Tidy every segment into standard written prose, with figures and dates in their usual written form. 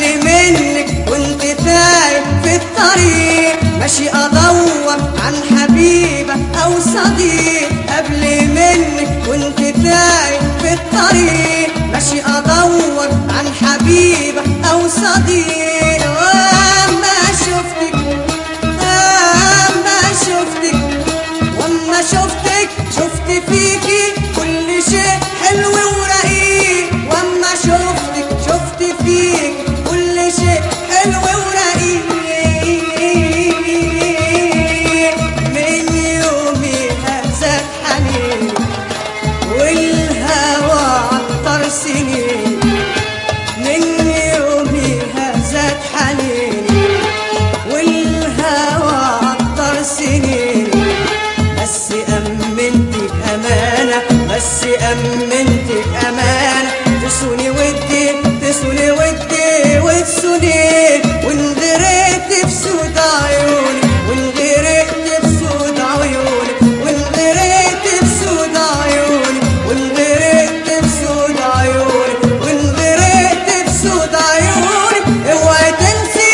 منك وانت تايه في الطريق، ماشي ادور عن حبيبه او صديق. قبل منك وانت تايه في الطريق، ماشي ادور عن حبيبه او صديق. واما شفتك شفت فيكي كل شيء حلو ورقيق. واما شفت فيكي كل شيء حلو ورقيق. من يومها زاد حنيني والهوى عطر سنين. من يومها زاد حنيني والهوى عطر سنين. بس أمنتك أمانة، بس أمنتك أمانة، تسوني ودي وتسوني. وإن غرقت في سود عيوني، وإن غرقت في سود عيوني، وإن غرقت في سود عيوني، وإن غرقت في سود عيوني، وإن غرقت في سود عيوني. اوعي تنسي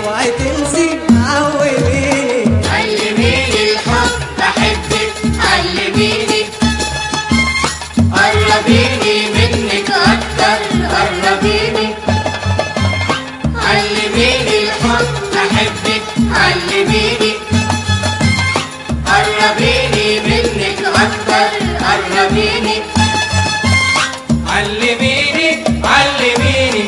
عوديني. علميني الحب بحبك، علميني قربيني منك أكتر، قربيني. علميني الحب بحبك، علميني قربيني منك أكتر، قربيني. علميني علميني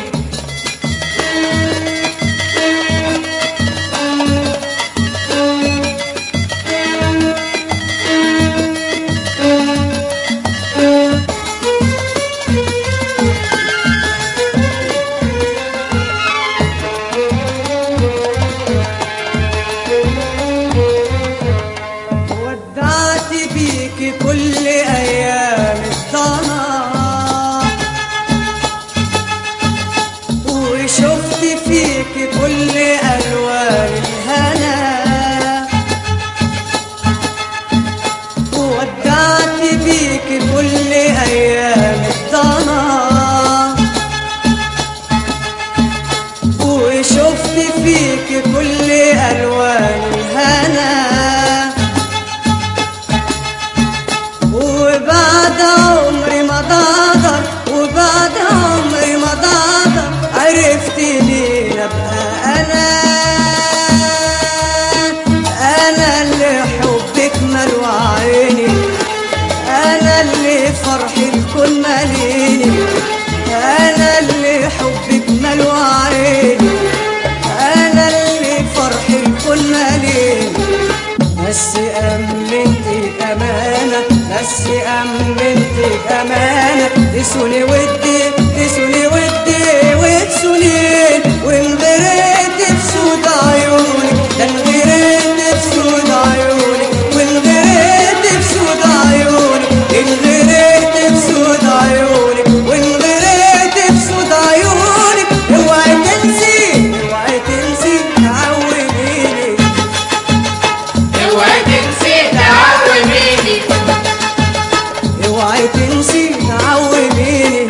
ودعت بيكي كل ايام الضنا، وشفت فيكي كل الوان الهنا. ودعت بيكي كل ايام الضنا، وشفت فيكي كل الوان الهنا. وبعد عمري ما ضاضر، وبعد عمري ما ضاضر، عرفت مين ابقى انا اللي حبك ملو عيني، انا اللي فرحي الكون ماليني، انا اللي حبك ملو عيني، انا اللي فرحي الكون ماليني. بس أمنتك أمانة، بس أمنتك أمانة، تسوني ودي وتسوني. وإن غرقت في سود عيوني، ده إن غرقت في سود عيوني، وإن غرقت في سود عيوني، إن غرقت في سود عيوني، وإن غرقت في سود عيوني. اوعي تنسي تعوديني. اوعي تنسي تعوديني. اوعي تنسي تعوديني.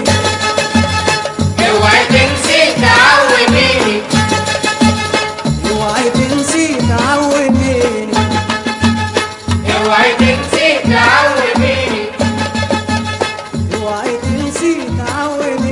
اوعي تنسي تعوديني. اوعي تنسي تعوديني. اوعي تنسي تعوديني. اوعي تنسي تعوديني.